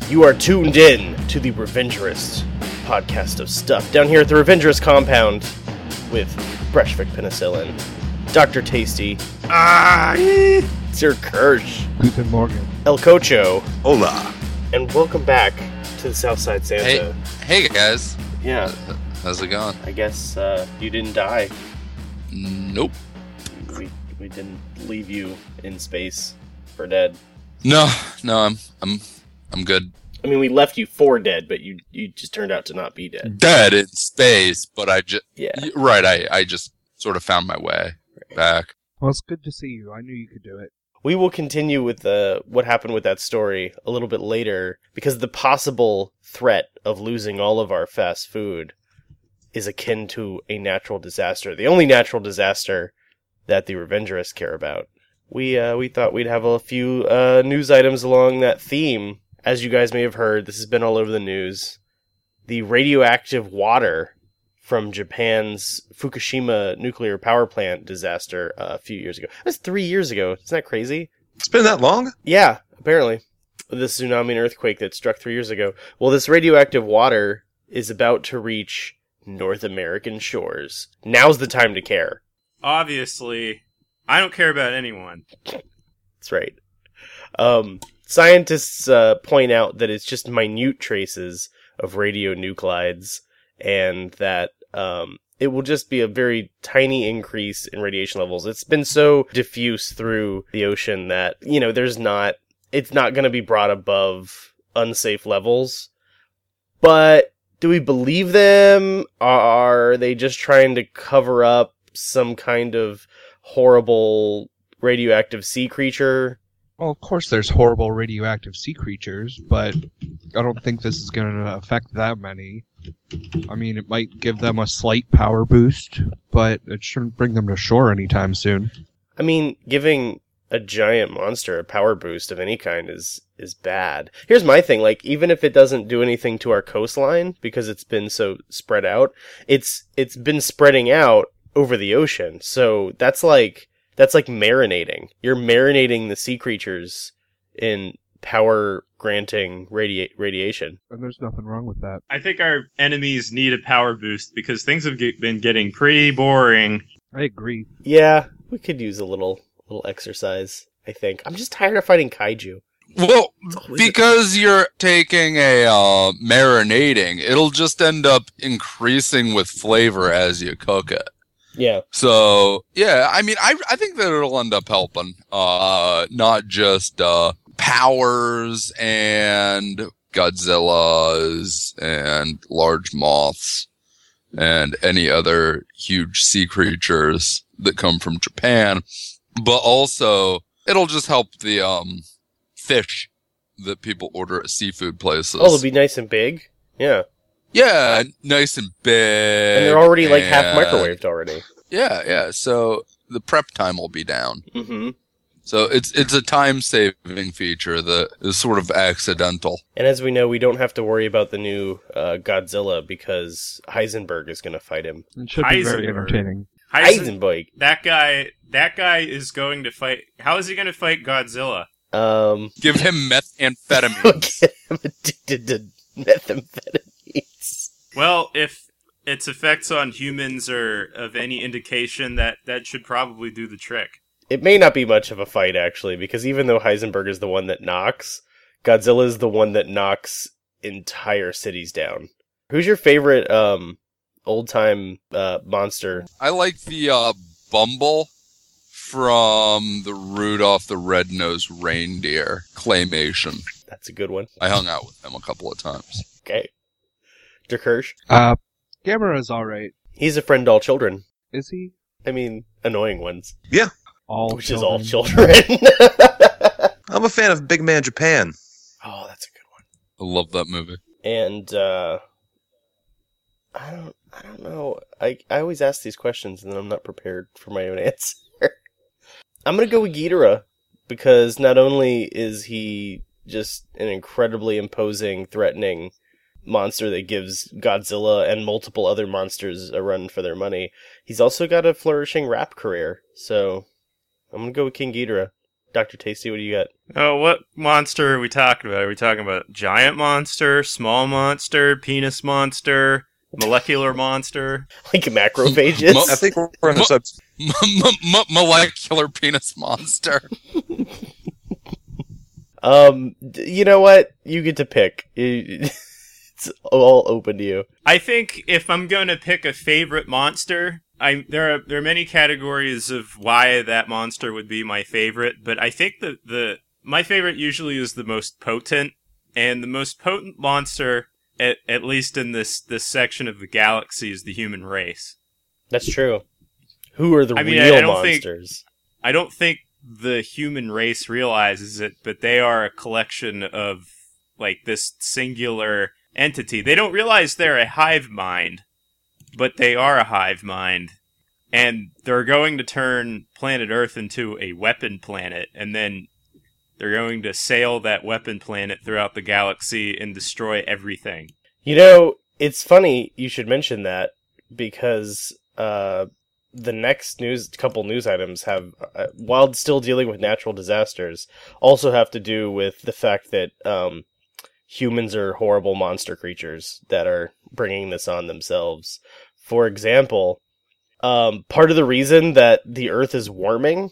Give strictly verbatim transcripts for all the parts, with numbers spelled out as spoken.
You are tuned in to the Revengerist podcast of stuff down here at the Revengerist compound with Breshvik Penicillin, Doctor Tasty, ah, Sir Kirsch, Guten Morgen, El Cocho, Hola, and welcome back to the Southside Santa. Hey, hey guys. Yeah. How's it going? I guess uh, you didn't die. Nope. We we didn't leave you in space for dead. No, no, I'm I'm I'm good. I mean, we left you for dead, but you you just turned out to not be dead. Dead in space, but I just Yeah. Right, I I just sort of found my way back. Well, it's good to see you. I knew you could do it. We will continue with the what happened with that story a little bit later, because the possible threat of losing all of our fast food is akin to a natural disaster. The only natural disaster that the Revengerists care about. We uh, we thought we'd have a few uh, news items along that theme. As you guys may have heard, this has been all over the news. The radioactive water from Japan's Fukushima nuclear power plant disaster uh, a few years ago. That was three years ago. Isn't that crazy? it's been that long? Yeah, apparently. The tsunami and earthquake that struck three years ago. Well, this radioactive water is about to reach North American shores. Now's the time to care. Obviously, I don't care about anyone. That's right. Um, scientists uh, point out that it's just minute traces of radionuclides, and that um, it will just be a very tiny increase in radiation levels. It's been so diffuse through the ocean that, you know, there's not, it's not going to be brought above unsafe levels. But do we believe them? Are they just trying to cover up some kind of horrible radioactive sea creature? Well, of course there's horrible radioactive sea creatures, but I don't think this is going to affect that many. I mean, it might give them a slight power boost, but it shouldn't bring them to shore anytime soon. I mean, giving a giant monster a power boost of any kind is is bad. Here's my thing, like, even if it doesn't do anything to our coastline, because it's been so spread out, it's it's been spreading out over the ocean. So that's like that's like marinating. You're marinating the sea creatures in power granting radi- radiation. And there's nothing wrong with that. I think our enemies need a power boost because things have get, been getting pretty boring. I agree. Yeah, we could use a little little exercise, I think. I'm just tired of fighting kaiju. Well, always a- because you're taking a uh, marinating, it'll just end up increasing with flavor as you cook it. Yeah. So, yeah, I mean, I I think that it'll end up helping, uh, not just uh, powers and Godzillas and large moths and any other huge sea creatures that come from Japan, but also it'll just help the um fish that people order at seafood places. Oh, it'll be nice and big. Yeah. Yeah, nice and big. And they're already like half and- microwaved already. Yeah, yeah. So the prep time will be down. Mm-hmm. So it's it's a time saving feature that is sort of accidental. And as we know, we don't have to worry about the new uh, Godzilla because Heisenberg is going to fight him. It should be very Heisenberg. entertaining. Heisen- Heisenberg. that guy, that guy is going to fight. How is he going to fight Godzilla? Um, Give him methamphetamine. get him addicted to methamphetamines. Well, if its effects on humans are of any indication, that that should probably do the trick. It may not be much of a fight, actually, because even though Heisenberg is the one that knocks, Godzilla is the one that knocks entire cities down. Who's your favorite um, old-time uh, monster? I like the uh, Bumble from the Rudolph the Red-Nosed Reindeer claymation. That's a good one. I hung out with him a couple of times. Okay. Der Kirsch? Uh, Gamera's alright. He's a friend to all children. Is he? I mean, annoying ones. Yeah, All Which children. is all children. I'm a fan of Big Man Japan. Oh, that's a good one. I love that movie. And uh I don't I don't know. I I always ask these questions and then I'm not prepared for my own answer. I'm gonna go with Ghidorah because not only is he just an incredibly imposing, threatening monster that gives Godzilla and multiple other monsters a run for their money, he's also got a flourishing rap career. So I'm gonna go with King Ghidorah. Doctor Tasty, what do you got? Oh, what monster are we talking about? Are we talking about giant monster, small monster, penis monster, molecular monster? Like macrophages? I think we're in the sub. M- m- m- molecular penis monster. um, d- you know what? You get to pick. You- It's all open to you. I think if I'm going to pick a favorite monster, I there are there are many categories of why that monster would be my favorite, but I think that the my favorite usually is the most potent, and the most potent monster, at at least in this this section of the galaxy, is the human race. That's true. Who are the I mean, real I- I don't think- monsters? I don't think the human race realizes it, but they are a collection of like this singular entity. They don't realize they're a hive mind, but they are a hive mind, and they're going to turn planet Earth into a weapon planet, and then they're going to sail that weapon planet throughout the galaxy and destroy everything. You know, it's funny you should mention that because uh, the next news couple news items have, uh, while still dealing with natural disasters, also have to do with the fact that um, humans are horrible monster creatures that are bringing this on themselves. For example, um, part of the reason that the Earth is warming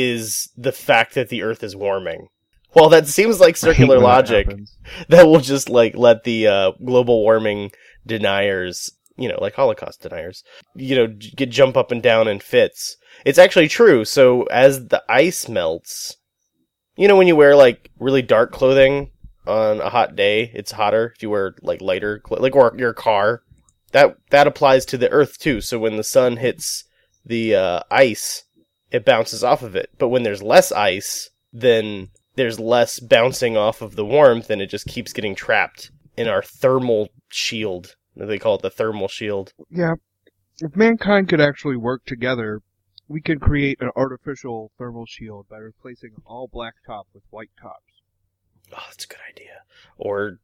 is the fact that the Earth is warming. Well, that seems like I hate circular when that logic happens. that will just like let the uh, global warming deniers, you know, like Holocaust deniers, you know, j- get jump up and down in fits. It's actually true. So as the ice melts, you know, when you wear like really dark clothing on a hot day, it's hotter if you wear like lighter, cl- like or your car. That that applies to the Earth too. So when the sun hits the uh, ice, it bounces off of it. But when there's less ice, then there's less bouncing off of the warmth, and it just keeps getting trapped in our thermal shield. They call it the thermal shield. Yeah. If mankind could actually work together, we could create an artificial thermal shield by replacing all black top with white tops. Oh, that's a good idea. Or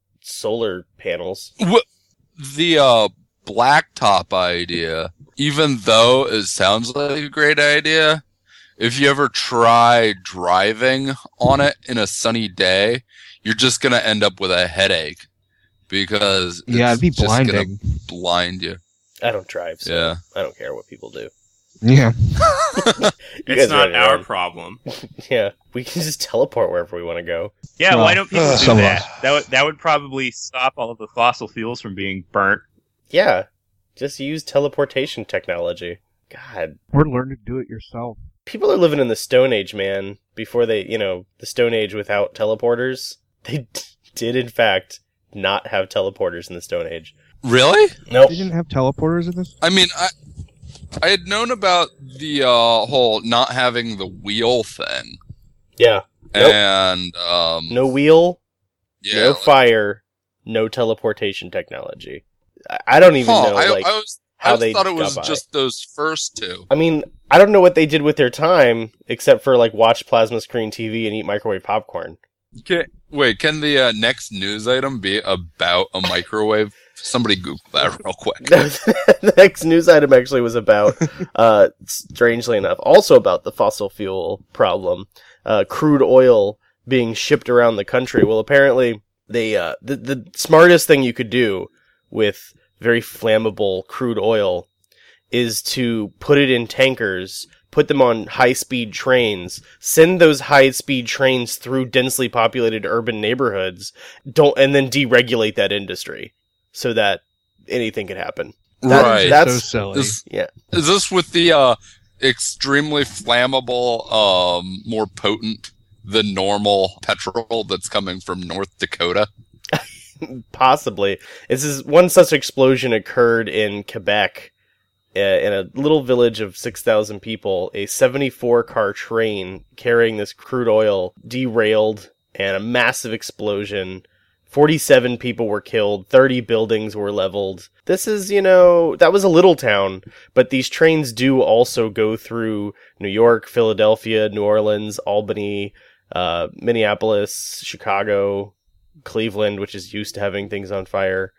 solar panels. Wh- The uh, blacktop idea, even though it sounds like a great idea, if you ever try driving on it in a sunny day, you're just gonna end up with a headache because Yeah, it's it'd be just gonna blinding. blind you. I don't drive, so Yeah. I don't care what people do. Yeah. You It's guys not run our around. problem. Yeah, we can just teleport wherever we want to go. Yeah, Well, why don't people uh, do some of that? us. That would that would probably stop all of the fossil fuels from being burnt. Yeah, just use teleportation technology. God, Or learn to do it yourself. people are living in the Stone Age, man. Before they, you know, the Stone Age without teleporters. They d- did, in fact, not have teleporters in the Stone Age. Really? Nope. They didn't have teleporters in this? I mean, I I had known about the uh, whole not having the wheel thing, Yeah. Nope. and um, No wheel, yeah, no like- fire, no teleportation technology. I, I don't even Huh, know, I, like, I was how I they thought it got was by. just those first two. I mean, I don't know what they did with their time, except for, like, watch plasma screen T V and eat microwave popcorn. Can, wait, can the uh, next news item be about a microwave? Somebody Google that real quick. The next news item actually was about, uh, strangely enough, also about the fossil fuel problem, uh, crude oil being shipped around the country. Well, apparently, they, uh, the, the smartest thing you could do with very flammable crude oil is to put it in tankers, put them on high-speed trains, send those high-speed trains through densely populated urban neighborhoods, don't, and then deregulate that industry so that anything could happen. That- Right. That's so silly. Is, yeah. is this with the uh, extremely flammable, um, more potent than normal petrol that's coming from North Dakota? Possibly. This is one such explosion occurred in Quebec, uh, in a little village of six thousand people. A seventy-four car train carrying this crude oil derailed, and a massive explosion. forty-seven people were killed, thirty buildings were leveled. This is, you know, that was a little town, but these trains do also go through New York, Philadelphia, New Orleans, Albany, uh, Minneapolis, Chicago, Cleveland, which is used to having things on fire.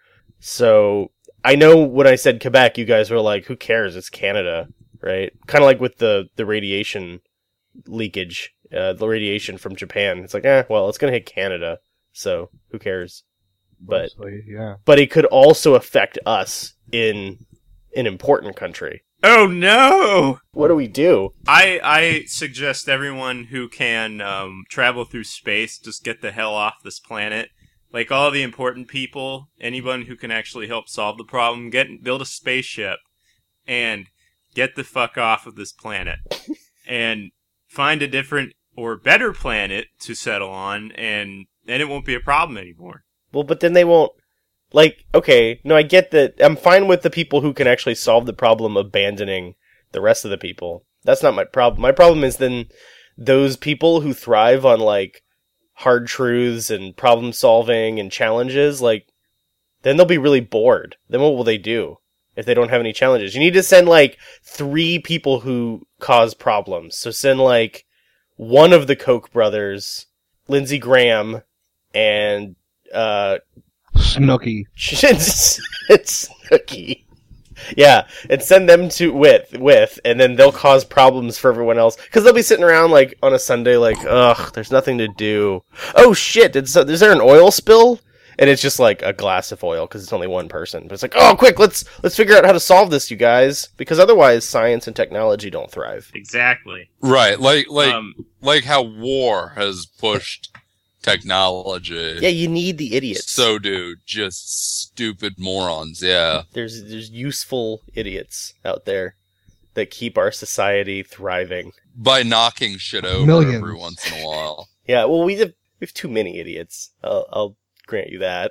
So I know when I said Quebec, you guys were like, who cares? It's Canada, right? Kind of like with the, the radiation leakage uh, the radiation from Japan. It's like, eh, well, it's going to hit Canada, so who cares? But Mostly, yeah. but it could also affect us in an important country. Oh no! What do we do? I I suggest everyone who can um, travel through space just get the hell off this planet. Like all the important people, anyone who can actually help solve the problem, get build a spaceship and get the fuck off of this planet and find a different or better planet to settle on, and then it won't be a problem anymore. Well, but then they won't. Like, okay, no, I get that. I'm fine with the people who can actually solve the problem abandoning the rest of the people. That's not my problem. My problem is then those people who thrive on, like, hard truths and problem solving and challenges, like, then they'll be really bored. Then what will they do if they don't have any challenges? You need to send, like, three people who cause problems. So send, like, one of the Koch brothers, Lindsey Graham, and, uh... Snooki. it's, it's Snooki. Yeah, and send them to with with, and then they'll cause problems for everyone else because they'll be sitting around like on a Sunday, like, ugh, there's nothing to do. Oh shit! Did so, is there an oil spill? And it's just like a glass of oil because it's only one person. But it's like, oh, quick, let's let's figure out how to solve this, you guys, because otherwise science and technology don't thrive. Exactly. Right, like like Um, like how war has pushed technology. Yeah, you need the idiots. So do just stupid morons. Yeah. There's there's useful idiots out there that keep our society thriving. By knocking shit over Millions. every once in a while. Yeah, well, we have we have too many idiots. I'll, I'll grant you that.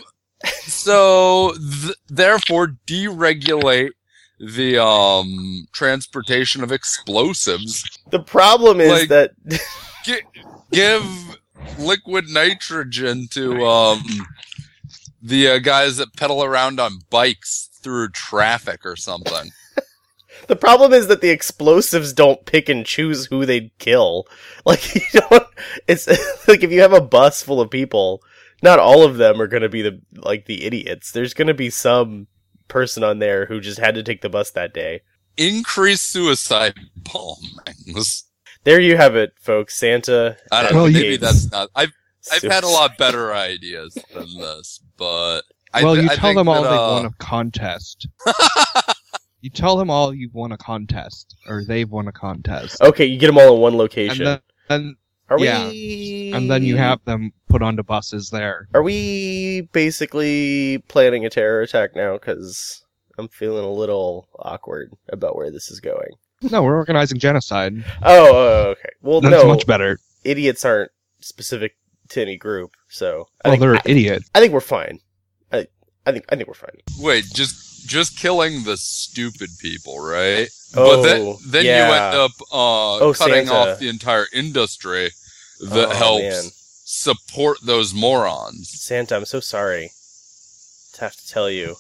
So th- therefore, deregulate the um transportation of explosives. The problem is Like- that G- give liquid nitrogen to um the uh, guys that pedal around on bikes through traffic or something. the problem is that the explosives don't pick and choose who they kill. Like you don't. It's like if you have a bus full of people, not all of them are going to be the like the idiots. There's going to be some person on there who just had to take the bus that day. Increase suicide bombings. There you have it, folks. Santa. I don't Well, know. you- Maybe that's not. I've I've had a Suicide. lot better ideas than this, but I, Well, th- you I tell think them all that, they uh, won a contest. You tell them all you've won a contest, or they've won a contest. Okay, you get them all in one and location. then, and, Are yeah. we? and then you have them put onto buses there. Are we basically planning a terror attack now? Because I'm feeling a little awkward about where this is going. No, we're organizing genocide. Oh, oh, okay. Well, That's no, much better. idiots aren't specific to any group, so I Well, think they're I, idiots. I think we're fine. I, I think I think we're fine. Wait, just just killing the stupid people, right? Oh, but then then yeah. you end up uh, Oh, cutting Santa. off the entire industry that Oh, helps man. support those morons. Santa, I'm so sorry to have to tell you.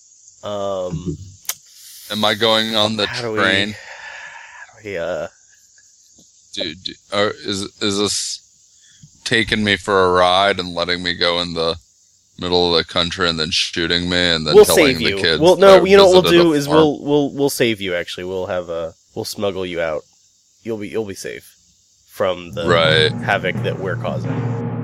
Um, Am I going on the how do train? we? How do we? Uh, Dude, do, or is is this taking me for a ride and letting me go in the middle of the country and then shooting me and then we'll telling save the you. kids? Well, that no, I you know what we'll visited do a is farm? we'll we'll we'll save you. Actually, we'll have a we'll smuggle you out. You'll be you'll be safe from the Right. havoc that we're causing.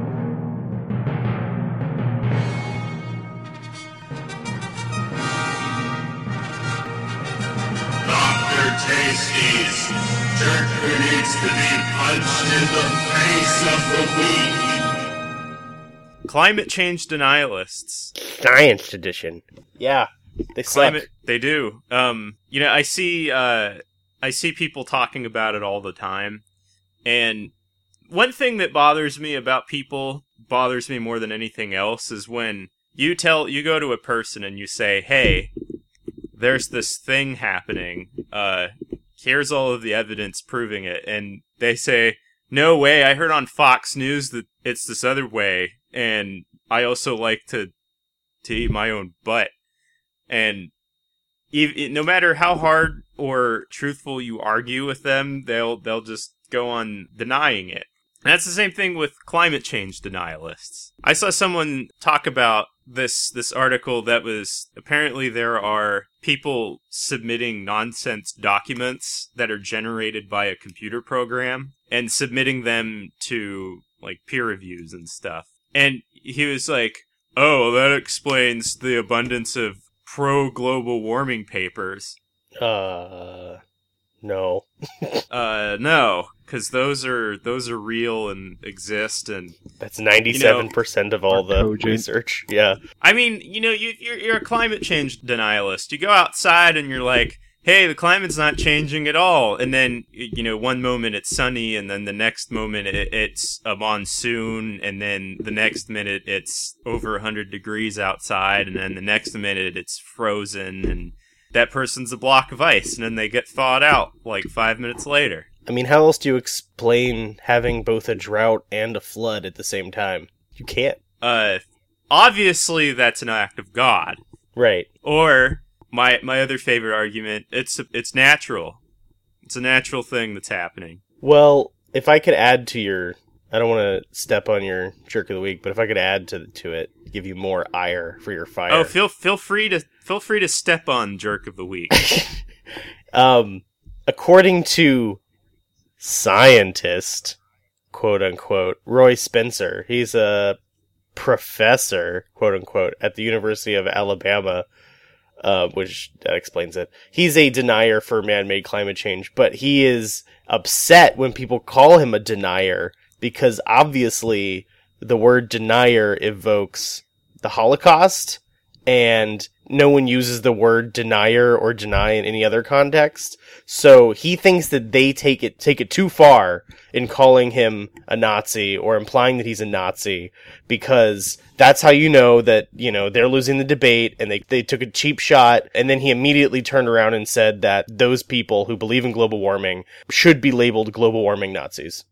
Doctor Tasties, jerk who needs to be punched in the face of the week. Climate change denialists. Science edition. Yeah, they suck. Climate, they do. Um, you know, I see, uh, I see people talking about it all the time, and one thing that bothers me about people, bothers me more than anything else, is when you tell, you go to a person and you say, "Hey, there's this thing happening. Uh, here's all of the evidence proving it," and they say, "No way! I heard on Fox News that it's this other way." And I also like to to eat my own butt. And ev- no matter how hard or truthful you argue with them, they'll they'll just go on denying it. And that's the same thing with climate change denialists. I saw someone talk about this this article that was apparently there are people submitting nonsense documents that are generated by a computer program, and submitting them to like peer reviews and stuff. And he was like, "Oh, that explains the abundance of pro-global warming papers." Uh, no. Uh, no, because those are those are real and exist, and That's ninety-seven percent of all Are the cogent. research. Yeah. I mean, you know, you, you're you're a climate change denialist. You go outside and you're like, "Hey, the climate's not changing at all," and then you know, one moment it's sunny, and then the next moment it, it's a monsoon, and then the next minute it's over one hundred degrees outside, and then the next minute it's frozen, and that person's a block of ice, and then they get thawed out like five minutes later. I mean, how else do you explain having both a drought and a flood at the same time? You can't. Uh, obviously that's an act of God. Right. Or my my other favorite argument, it's it's natural. It's a natural thing that's happening. Well, if I could add to your... I don't want to step on your jerk of the week, but if I could add to to it, give you more ire for your fire. Oh, feel feel free to feel free to step on jerk of the week. um, according to scientist, quote unquote, Roy Spencer, he's a professor, quote unquote, at the University of Alabama, uh, which that explains it. He's a denier for man-made climate change, but he is upset when people call him a denier because obviously the word denier evokes the Holocaust, and no one uses the word denier or deny in any other context. So he thinks that they take it take it too far in calling him a Nazi or implying that he's a Nazi, because that's how you know that, you know, they're losing the debate and they, they took a cheap shot. And then he immediately turned around and said that those people who believe in global warming should be labeled global warming Nazis.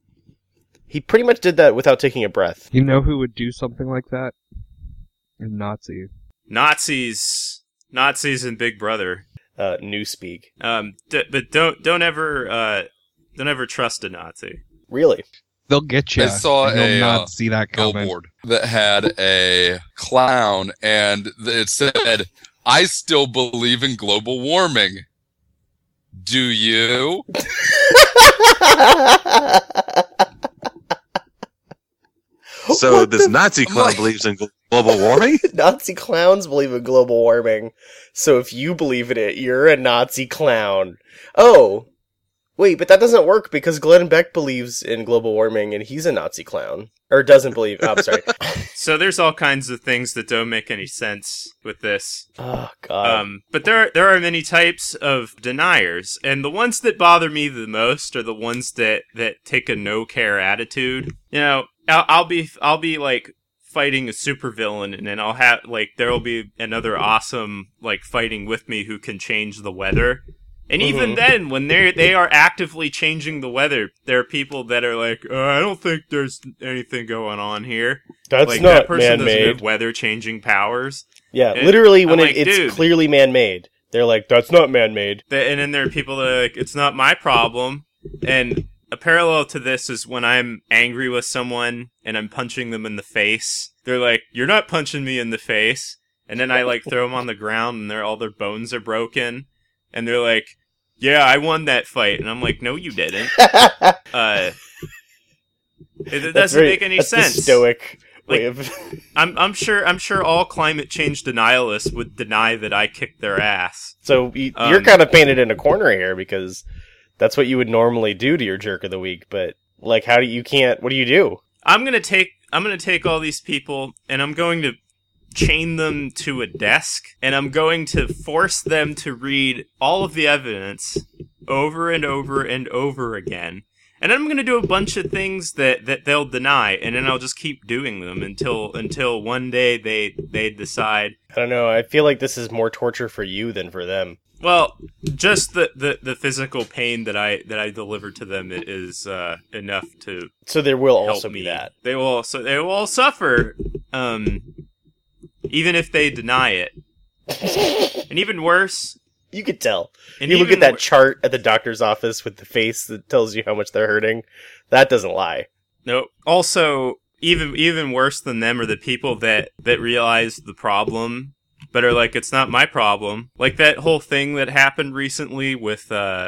He pretty much did that without taking a breath. You know who would do something like that? A Nazi. Nazis, Nazis, and Big Brother. Uh, Newspeak. Um, d- but don't don't ever uh, don't ever trust a Nazi. Really? They'll get you. I saw You'll a, not uh, see that coming. Billboard that had a clown, and it said, "I still believe in global warming. Do you?" So What this the- Nazi clown like- believes in gl- global warming? Nazi clowns believe in global warming, so if you believe in it, you're a Nazi clown. Oh, wait, but that doesn't work because Glenn Beck believes in global warming and he's a Nazi clown. Or doesn't believe. Oh, I'm sorry. So there's all kinds of things that don't make any sense with this. Oh, God. Um, but there there are many types of deniers, and the ones that bother me the most are the ones that, that take a no care attitude. You know, I'll, I'll be I'll be like fighting a supervillain, and then I'll have like there'll be another awesome like fighting with me who can change the weather. And even Mhm. then, when they they are actively changing the weather, there are people that are like, uh, I don't think there's anything going on here. That's like not that person doesn't man-made. have weather changing powers. Yeah, and literally when I'm it, like, it's dude. clearly man-made. They're like, that's not man-made. The- And then there are people that are like, it's not my problem. And a parallel to this is when I'm angry with someone and I'm punching them in the face. They're like, you're not punching me in the face. And then I like throw them on the ground and they're all their bones are broken. And they're like, yeah, I won that fight. And I'm like, no, you didn't. Uh, it, it That's doesn't very- make any that's sense. The stoic Like- way of... I'm I'm sure I'm sure all climate change denialists would deny that I kicked their ass. So you, Um, you're kind of painted in a corner here because that's what you would normally do to your jerk of the week. But like, how do you can't? What do you do? I'm gonna take I'm gonna take all these people and I'm going to chain them to a desk and I'm going to force them to read all of the evidence over and over and over again. And then I'm gonna do a bunch of things that, that they'll deny, and then I'll just keep doing them until until one day they they decide. I don't know. I feel like this is more torture for you than for them. Well, just the, the, the physical pain that I that I deliver to them is uh, enough to So there will help also me. be that. They will also they will all suffer, um, even if they deny it. And even worse, You could tell. and you look even at that wor- chart at the doctor's office with the face that tells you how much they're hurting. That doesn't lie. no. Also, even even worse than them are the people that that realize the problem, but are like, it's not my problem. Like that whole thing that happened recently with uh,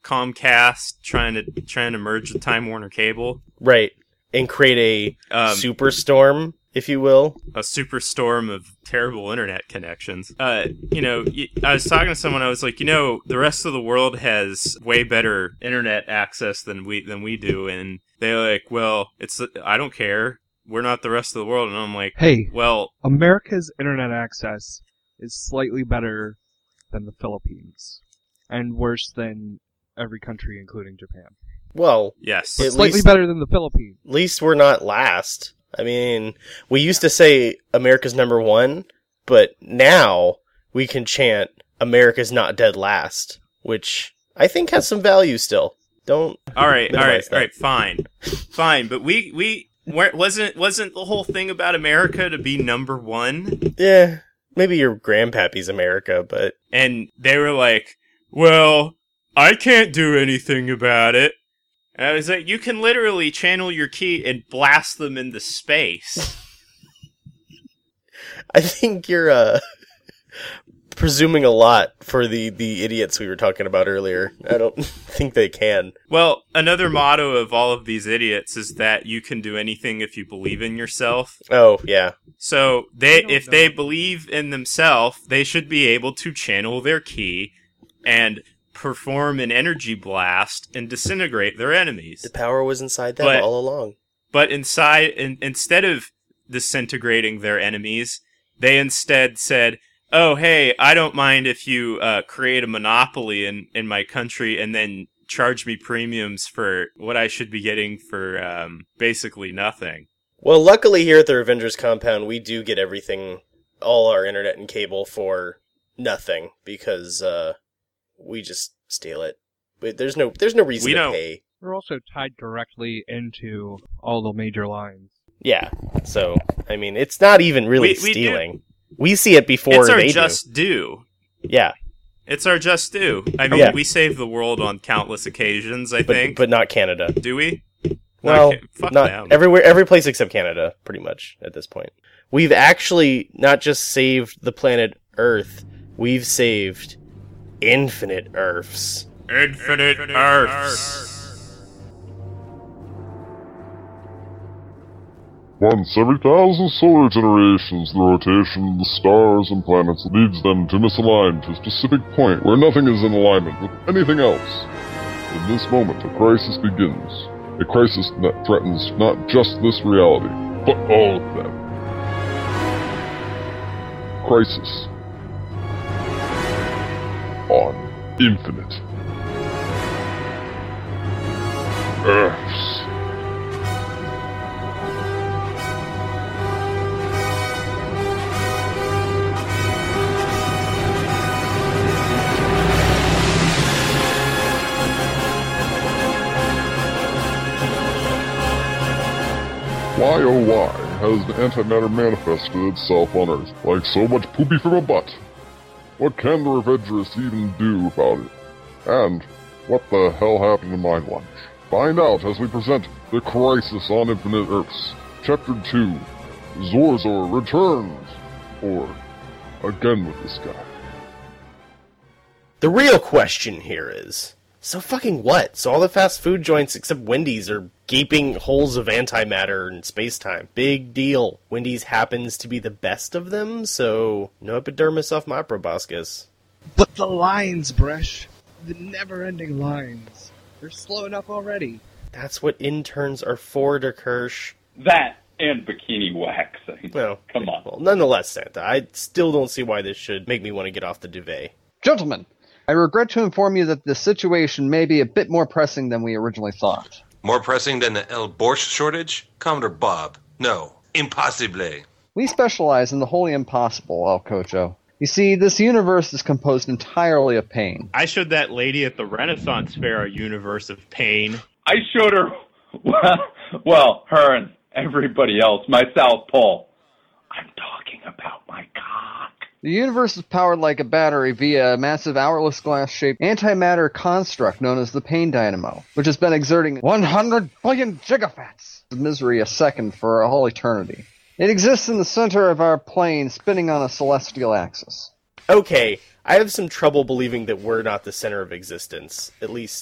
Comcast trying to trying to merge with Time Warner Cable. Right. And create a Um, superstorm, if you will. a superstorm of terrible internet connections. Uh, you know, y- I was talking to someone. I was like, you know, the rest of the world has way better internet access than we than we do, and they're like, well, it's I don't care. We're not the rest of the world, and I'm like, Hey, well, America's internet access is slightly better than the Philippines, and worse than every country, including Japan. Well, yes, At Slightly least- better than the Philippines. at least we're not last. I mean, we used to say America's number one, but now we can chant America's not dead last, which I think has some value still. Don't. all right, all right, minimize that. all right, fine, fine. But we we weren't- wasn't wasn't the whole thing about America to be number one? Yeah, maybe your grandpappy's America, but And they were like, well, I can't do anything about it. And I was like, you can literally channel your key and blast them into space. I think you're uh, presuming a lot for the, the idiots we were talking about earlier. I don't think they can. Well, another motto of all of these idiots is that you can do anything if you believe in yourself. Oh, yeah. So they, don't if know. they believe in themselves, they should be able to channel their key and perform an energy blast and disintegrate their enemies. The power was inside them But- all along. But inside, in, instead of disintegrating their enemies, they instead said, "Oh, hey, I don't mind if you uh, create a monopoly in, in my country and then charge me premiums for what I should be getting for um, basically nothing." Well, luckily here at the Revengers compound, we do get everything, all our internet and cable for nothing, because uh, we just steal it. But there's no there's no reason We to don't- pay. We're also tied directly into all the major lines. Yeah, so, I mean, it's not even really We- we do- stealing. We see it before It's our they just due. do. Yeah, It's our just due. I mean, Yeah. we save the world on countless occasions, I but, think. but not Canada. Do we? Well, Not Ca- fuck not them. everywhere, every place except Canada, pretty much, at this point. We've actually not just saved the planet Earth, we've saved infinite Earths. Infinite Earths. Once every thousand solar generations, the rotation of the stars and planets leads them to misalign to a specific point where nothing is in alignment with anything else. In this moment, a crisis begins. A crisis that threatens not just this reality, but all of them. Crisis on Infinite Earths. Why oh why has the antimatter manifested itself on Earth like so much poopy from a butt? What can the Revengers even do about it? And what the hell happened to my lunch? Find out as we present The Crisis on Infinite Earths, Chapter two, Zorzor Returns, or Again with this guy. The real question here is, so fucking what? So all the fast food joints except Wendy's are gaping holes of antimatter in space-time. Big deal. Wendy's happens to be the best of them, so no epidermis off my proboscis. But the lines, Bresh. The never-ending lines. They're slowing up already. That's what interns are for, Der Kirsch. That and bikini waxing. Well, Come on. well, nonetheless, Santa, I still don't see why this should make me want to get off the duvet. Gentlemen, I regret to inform you that the situation may be a bit more pressing than we originally thought. More pressing than the El Borscht shortage? Commodore Bob. No. Impossible. We specialize in the wholly impossible, El Cocho. You see, this universe is composed entirely of pain. I showed that lady at the Renaissance Fair a universe of pain. I showed her, well, well, her and everybody else, my South Pole. I'm talking about my cock. The universe is powered like a battery via a massive hourless glass-shaped antimatter construct known as the pain dynamo, which has been exerting one hundred billion gigafats of misery a second for a whole eternity. It exists in the center of our plane, spinning on a celestial axis. Okay, I have some trouble believing that we're not the center of existence, at least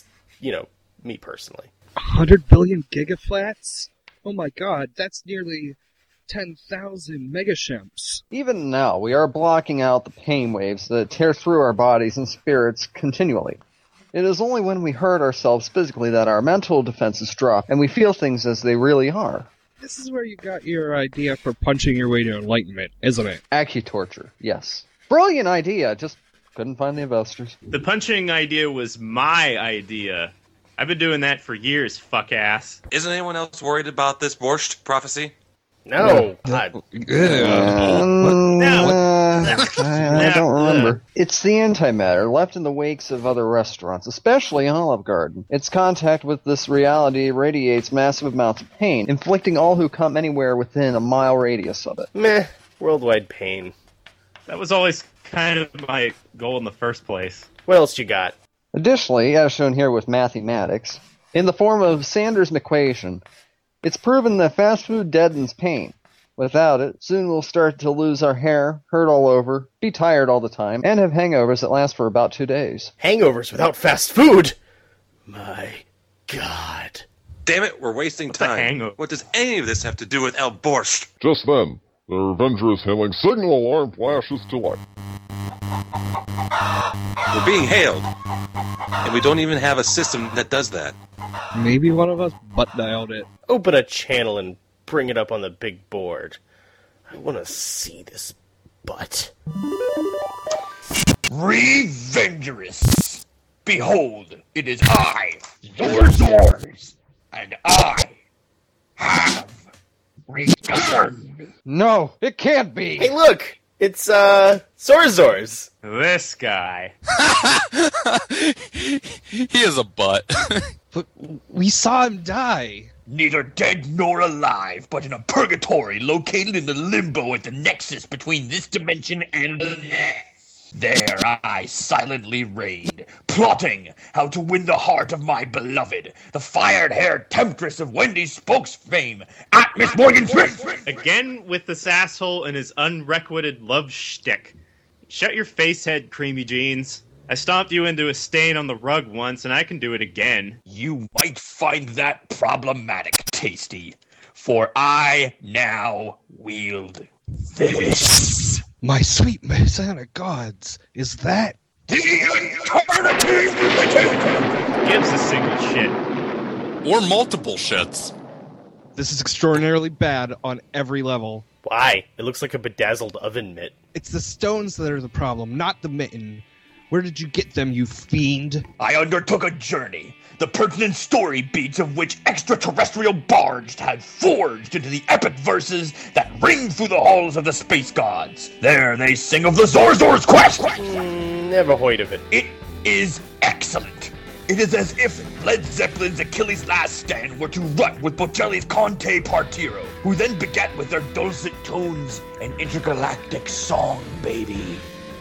you know, me personally. one hundred billion gigaflats? Oh my god, that's nearly ten thousand megashemps. Even now, we are blocking out the pain waves that tear through our bodies and spirits continually. It is only when we hurt ourselves physically that our mental defenses drop, and we feel things as they really are. This is where you got your idea for punching your way to enlightenment, isn't it? Acutorture, yes. Brilliant idea, just couldn't find the investors. The punching idea was my idea. I've been doing that for years, fuck ass. Isn't anyone else worried about this borscht prophecy? No. God. Um, No. uh, I, I don't remember. It's the antimatter left in the wakes of other restaurants, especially Olive Garden. Its contact with this reality radiates massive amounts of pain, inflicting all who come anywhere within a mile radius of it. Meh. Worldwide pain. That was always kind of my goal in the first place. What else you got? Additionally, as shown here with mathematics, in the form of Sanders' equation, it's proven that fast food deadens pain. Without it, soon we'll start to lose our hair, hurt all over, be tired all the time, and have hangovers that last for about two days. Hangovers without fast food? My God. Damn it, we're wasting What's a time. hangover? What does any of this have to do with El Borscht? Just then, the Revenger is hailing signal alarm flashes to life. We're being hailed. And we don't even have a system that does that. Maybe one of us butt dialed it. Open a channel and bring it up on the big board. I want to see this butt. Revengerous! Behold, it is I, Zorzors, and I have returned. No, it can't be! Hey, look! It's, uh, Zorzors. This guy. He is a butt. But we saw him die. Neither dead nor alive, but in a purgatory located in the limbo at the nexus between this dimension and the next. There I silently reigned, plotting how to win the heart of my beloved, the fired-haired temptress of Wendy's spokes fame, at Miss Morgan Smith! Again with this asshole and his unrequited love shtick. Shut your face head, Creamy Jeans. I stomped you into a stain on the rug once, and I can do it again. You might find that problematic, Tasty, for I now wield this. My sweet Masonic gods, is that? The Eternity Religion! Gives a single shit. Or multiple shits. This is extraordinarily bad on every level. Why? It looks like a bedazzled oven mitt. It's the stones that are the problem, not the mitten. Where did you get them, you fiend? I undertook a journey, the pertinent story beats of which extraterrestrial bards had forged into the epic verses that ring through the halls of the space gods. There they sing of the Zorzor's quest! Mm, never heard of it. It is excellent. It is as if Led Zeppelin's Achilles' last stand were to rut with Bocelli's Conte Partiro, who then begat with their dulcet tones an intergalactic song, baby.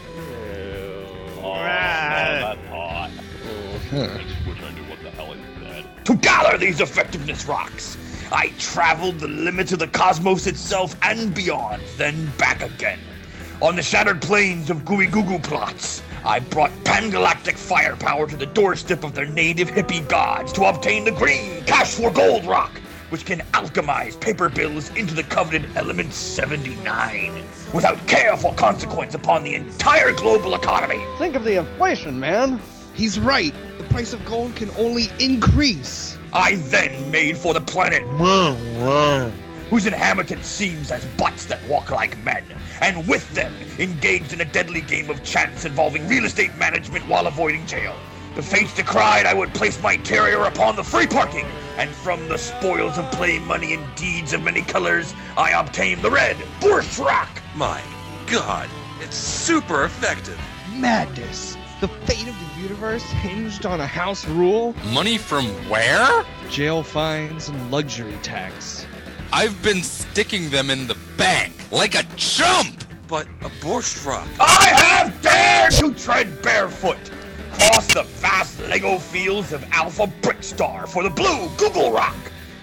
To gather these effectiveness rocks, I traveled the limits of the cosmos itself and beyond, then back again. On the shattered plains of Gooey Goo Goo plots, I brought pangalactic firepower to the doorstep of their native hippie gods to obtain the green cash for gold rock, which can alchemize paper bills into the coveted element seventy-nine, without careful consequence upon the entire global economy. Think of the inflation, man. He's right. The price of gold can only increase. I then made for the planet whose inhabitant seems as butts that walk like men, and with them engaged in a deadly game of chance involving real estate management while avoiding jail. The fates decried I would place my terrier upon the free parking, and from the spoils of play money and deeds of many colors, I obtained the red Borscht. My God, it's super effective. Madness. The fate of the universe hinged on a house rule? Money from where? Jail fines and luxury tax. I've been sticking them in the bank like a chump! But a Borscht rock. I have dared to tread barefoot across the vast Lego fields of Alpha Brickstar for the blue Google Rock,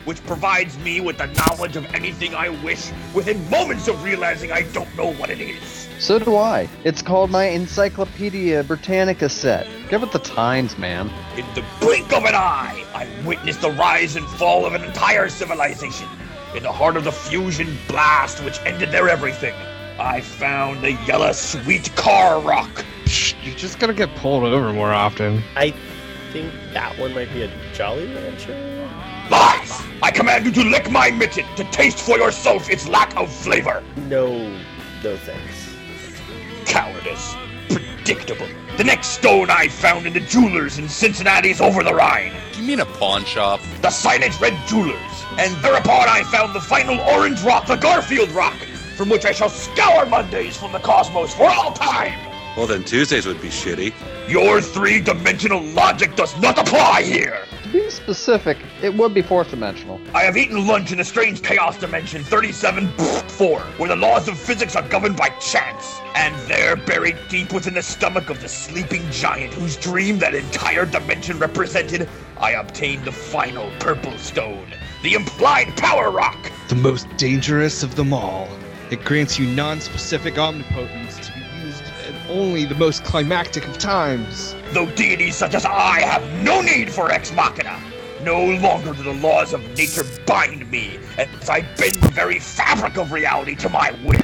which provides me with the knowledge of anything I wish within moments of realizing I don't know what it is. So do I. It's called my Encyclopedia Britannica set. Give it the times, man. In the blink of an eye, I witnessed the rise and fall of an entire civilization. In the heart of the fusion blast which ended their everything, I found the yellow sweet car rock. Shh, you're just gonna get pulled over more often. I think that one might be a Jolly Rancher. Lies! I command you to lick my mitten to taste for yourself its lack of flavor. No, no thanks. Cowardice. Predictable. The next stone I found in the jewelers in Cincinnati's over the Rhine. You mean a pawn shop? The Silent Red Jewelers. And thereupon I found the final orange rock, the Garfield rock, from which I shall scour Mondays from the cosmos for all time. Well, then Tuesdays would be shitty. Your three-dimensional logic does not apply here. To be specific, it would be fourth dimensional. I have eaten lunch in a strange chaos dimension thirty-seven four, where the laws of physics are governed by chance. And there, buried deep within the stomach of the sleeping giant whose dream that entire dimension represented, I obtained the final purple stone, the implied power rock. The most dangerous of them all. It grants you non-specific omnipotence to be used at only the most climactic of times. Though deities such as I have no need for Ex Machina, no longer do the laws of nature bind me, as I bend the very fabric of reality to my whim.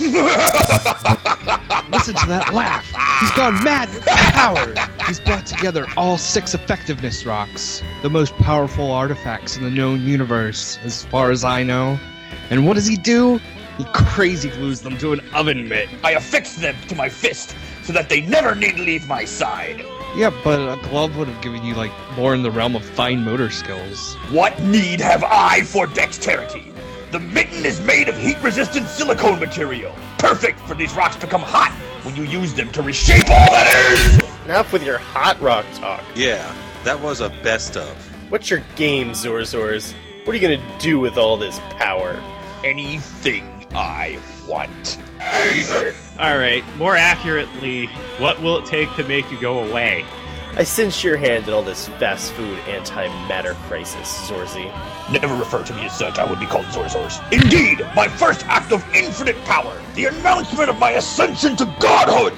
Listen to that laugh. He's gone mad with power. He's brought together all six effectiveness rocks, the most powerful artifacts in the known universe, as far as I know. And what does he do? He crazy glues them to an oven mitt. I affix them to my fist so that they never need leave my side. Yeah, but a glove would have given you, like, more in the realm of fine motor skills. What need have I for dexterity? The mitten is made of heat-resistant silicone material, perfect for these rocks to become hot when you use them to reshape all that is! Enough with your hot rock talk. Yeah, that was a best of. What's your game, Zorzors? What are you gonna do with all this power? Anything I want. Alright, more accurately, what will it take to make you go away? I sense your hand in all this fast food antimatter crisis, Zorzi. Never refer to me as such, I would be called Zorzors. Indeed, my first act of infinite power, the announcement of my ascension to godhood!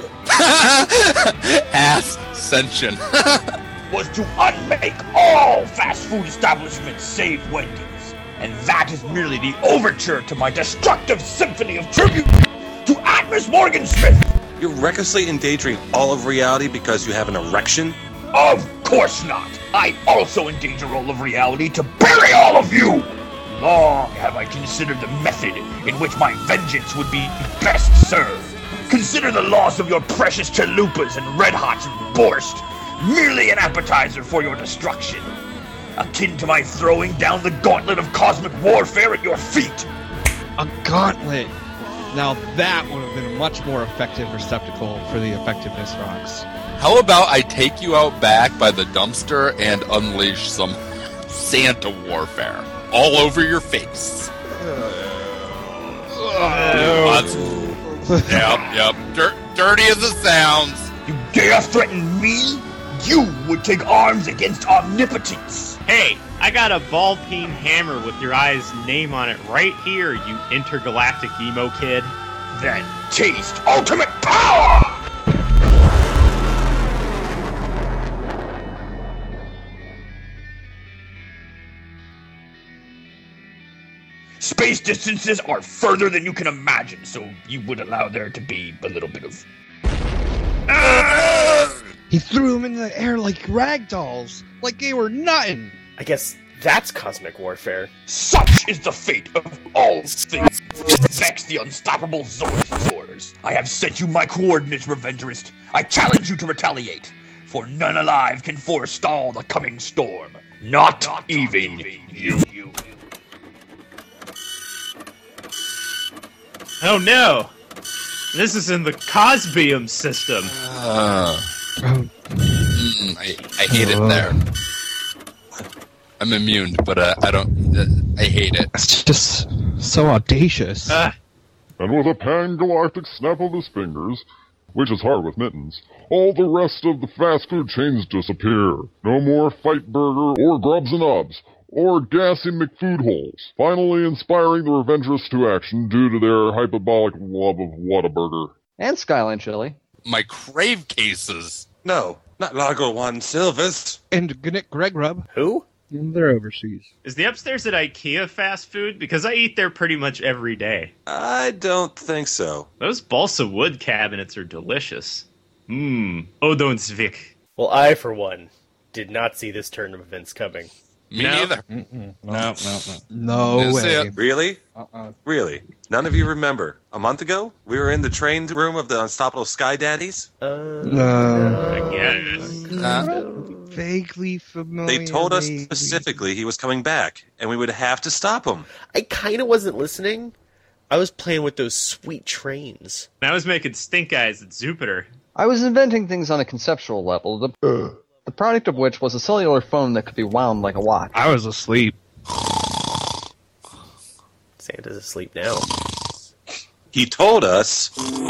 Ascension. was to unmake all fast food establishments save Wendy's. And that is merely the overture to my destructive symphony of tribute to Atmos Morgan Smith! You're recklessly endangering all of reality because you have an erection? Of course not! I also endanger all of reality to bury all of you! Long have I considered the method in which my vengeance would be best served. Consider the loss of your precious chalupas and red hots and borscht merely an appetizer for your destruction, akin to my throwing down the gauntlet of cosmic warfare at your feet. A gauntlet! Now that would have been a much more effective receptacle for the effectiveness rocks. How about I take you out back by the dumpster and unleash some Santa warfare all over your face? Oh. Yep, yep. Dir- dirty as it sounds. You dare threaten me? You would take arms against omnipotence. Hey, I got a ball peen hammer with your eye's name on it right here, you intergalactic emo kid. Then taste ultimate power! Space distances are further than you can imagine, so you would allow there to be a little bit of... He threw them in the air like rag dolls, like they were nothing. I guess that's cosmic warfare. Such is the fate of all things. Vex the unstoppable Zorzors. I have sent you my coordinates, Revengerist. I challenge you to retaliate, for none alive can forestall the coming storm. Not, Not even, even you. you. Oh no! This is in the Cosbium system. Uh, mm, I, I hate it there. I'm immune, but uh, I don't. Uh, I hate it. It's just so audacious. Uh, And with a pan-galactic snap of his fingers, which is hard with mittens, all the rest of the fast food chains disappear. No more Fight Burger or Grubs and Ubs, or gassy McFoodholes, finally inspiring the Revengers to action due to their hyperbolic love of Whataburger. And Skyline Chili. My crave cases. No, not Lago Juan Silvas. And Gnick Greg Rub. Who? They're overseas. Is the upstairs at IKEA fast food? Because I eat there pretty much every day. I don't think so. Those balsa wood cabinets are delicious. Mmm. Odonsvik. Well, I, for one, did not see this turn of events coming. Me No. neither. No, no, no. No Is way. it? Really? Uh-uh. Really? None of you remember? A month ago, we were in the train room of the Unstoppable Sky Daddies. Uh, No. I guess. Uh, Vaguely familiar. They told us vaguely. specifically he was coming back, and we would have to stop him. I kind of wasn't listening. I was playing with those sweet trains. I was making stink eyes at Jupiter. I was inventing things on a conceptual level, the, the product of which was a cellular phone that could be wound like a watch. I was asleep. Santa's asleep now. He told us.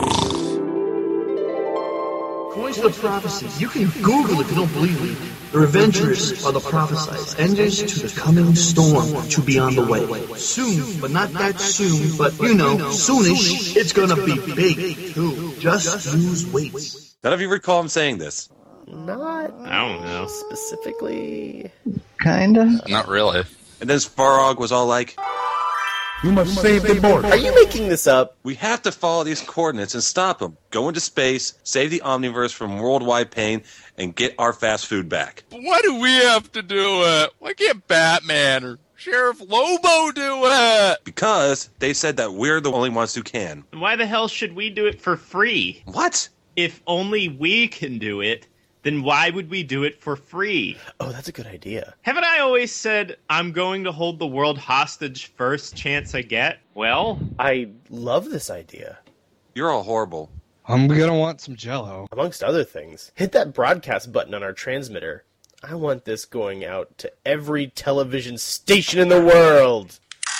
Coins of the prophecies. You can Google if you don't believe me. The Revengers are the prophesized enders to the coming storm to be on the way. Soon, but not that soon, but you know, soonish, it's gonna be big, too. Just use wait. None of you recall him saying this. Not I don't know. specifically. Kinda. not really. And then Svarog was all like, You must save the board. Are you making this up? we have to follow these coordinates and stop him. Go into space, save the Omniverse from worldwide pain, and get our fast food back. But why do we have to do it? Why can't Batman or Sheriff Lobo do it? Because they said that we're the only ones who can. Why the hell should we do it for free? What? If only we can do it, then why would we do it for free? Oh, that's a good idea. Haven't I always said I'm going to hold the world hostage first chance I get? Well, I love this idea. You're all horrible. I'm gonna want some Jello. Amongst other things, hit that broadcast button on our transmitter. I want this going out to every television station in the world.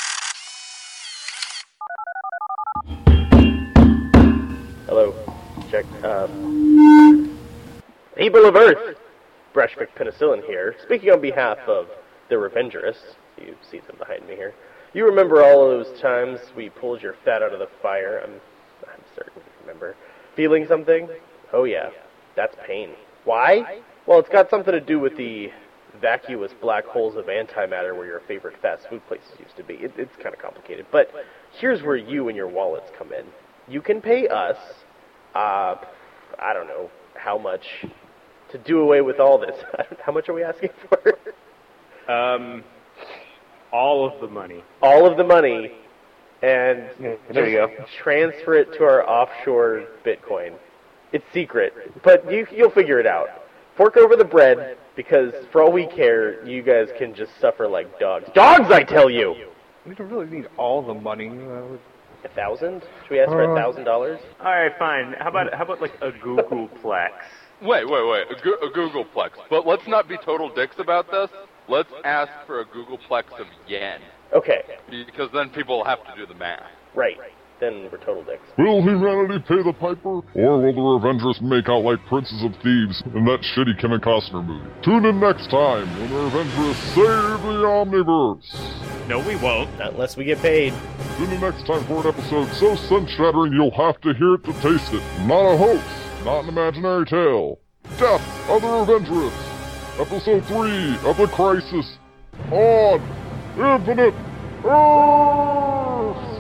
Hello. Check. Uh, people of Earth. Breshvik Penicillin here, speaking on behalf of the Revengers. You see them behind me here. You remember all of those times we pulled your fat out of the fire? I'm, I'm certain you remember. Feeling something? Oh yeah, that's pain. Why? Well, it's got something to do with the vacuous black holes of antimatter where your favorite fast food places used to be. It, it's kind of complicated, but here's where you and your wallets come in. You can pay us, uh, I don't know how much, to do away with all this. How much are we asking for? um, all of the money. All of the money, and there you go. transfer it to our offshore Bitcoin. It's secret, but you, you'll figure it out. Fork over the bread, because for all we care, you guys can just suffer like dogs. Dogs, I tell you! We don't really need all the money. A thousand? Should we ask for a thousand dollars? Alright, fine. How about how about like a Googleplex? Wait, wait, wait. A, Go- a Googleplex. But let's not be total dicks about this. Let's ask for a Googleplex of yen. Okay, Because then people will have to do the math. right. Then we're total dicks. Will humanity pay the piper? Or will the Revengers make out like princes of thieves in that shitty Kevin Costner movie? Tune in next time when the Revengers save the Omniverse! No, we won't. Not unless we get paid. Tune in next time for an episode so sense-shattering you'll have to hear it to taste it. Not a hoax, not an imaginary tale. Death of the Revengers! Episode three of The Crisis on Infinite Earth!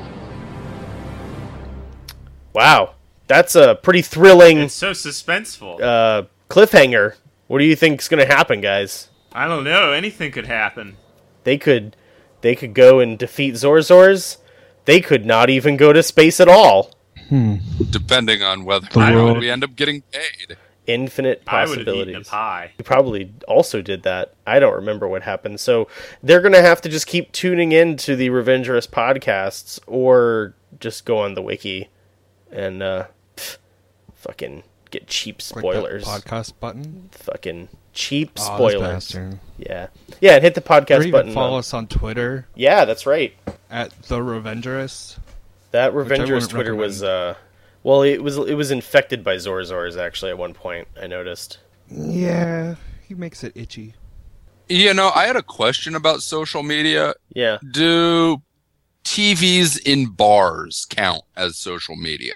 Wow, that's a pretty thrilling It's so suspenseful. uh, cliffhanger. What do you think's going to happen, guys? I don't know. Anything could happen. They could, they could go and defeat Zorzors. They could not even go to space at all. Hmm. Depending on whether The or not world- we end up getting paid. Infinite I would have eaten a possibilities. pie. You probably also did that. I don't remember what happened. So they're going to have to just keep tuning in to the Revengerous podcasts or just go on the wiki and uh, pff, fucking get cheap spoilers. Click that podcast button. Fucking cheap Oh, this spoilers. bastard. Yeah. Yeah, and hit the Or podcast even button. follow on- us on Twitter Yeah, that's right. at The Revengerous. That Which I Revengerous wouldn't Twitter was recommend. uh well, it was it was infected by Zorzors actually at one point, I noticed. Yeah, he makes it itchy. You know, I had a question about social media. Yeah. Do T Vs in bars count as social media?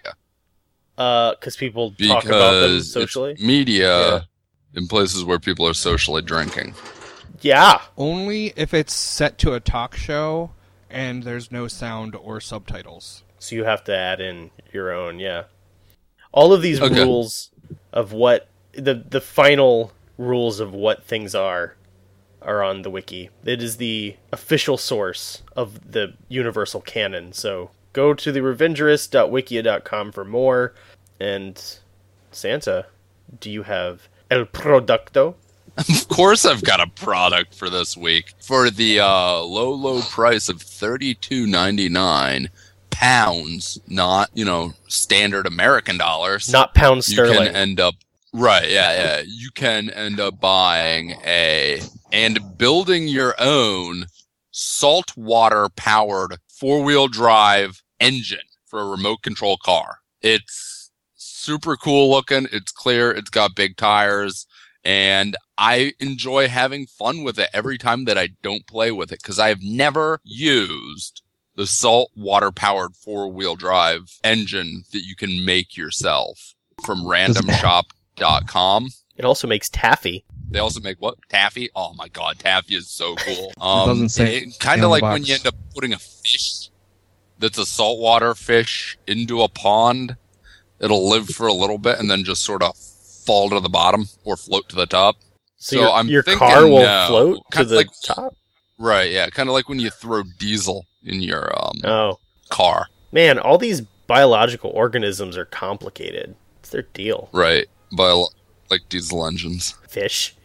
Uh, because people Because talk about them it's socially. media Yeah. in places where people are socially drinking. Yeah. Only if it's set to a talk show and there's no sound or subtitles. So you have to add in your own, yeah. All of these Okay. rules of what the the final rules of what things are are on the wiki. It is the official source of the universal canon. So go to the revengerist dot wikia dot com for more. And Santa, do you have El Producto? Of course I've got a product for this week. For the uh, low, low price of thirty-two ninety-nine pounds, not, you know, standard American dollars. Not pound sterling. You can end up, right, yeah, yeah. You can end up buying a, and building your own saltwater powered four-wheel drive engine for a remote control car. It's super cool looking. It's clear. It's got big tires. And I enjoy having fun with it every time that I don't play with it, because I've never used the saltwater powered four-wheel drive engine that you can make yourself from random shop dot com. It also makes taffy. They also make what? Taffy? Oh my god, taffy is so cool. Um, doesn't say kind on of the like when box. you end up putting a fish that's a saltwater fish into a pond. It'll live for a little bit and then just sort of fall to the bottom or float to the top. So, So your, I'm your thinking, car will no, float to kinda the like- top? Right, yeah. Kind of like when you throw diesel in your um, Oh. car. Man, all these biological organisms are complicated. It's their deal. Right. By like diesel engines. Fish.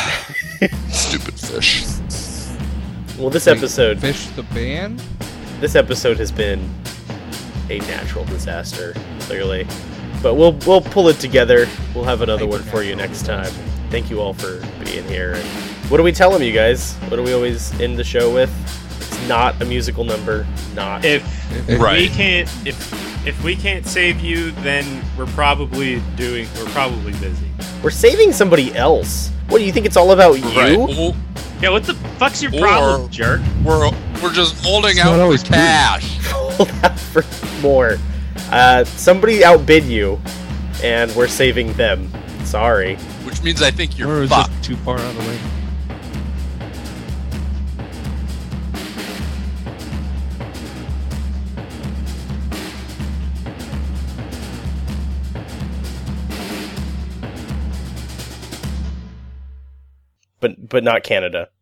Stupid fish. Well, this episode... Fish the band? This episode has been a natural disaster, clearly. But we'll we'll pull it together. We'll have another one for you next time. Thank you all for being here. And what do we tell them, you guys? What do we always end the show with? It's not a musical number. Not. If, if Right. we can't if if we can't save you, then we're probably doing we're probably busy. We're saving somebody else. What, do you think it's all about you? Right. Well, Yeah, what the fuck's your Or- problem, jerk? we're we're just holding not out always for cash. Hold out for more. Uh, somebody outbid you, and we're saving them. Sorry. Which means I think Or you're is fucked. it too far out of the way? But but not Canada.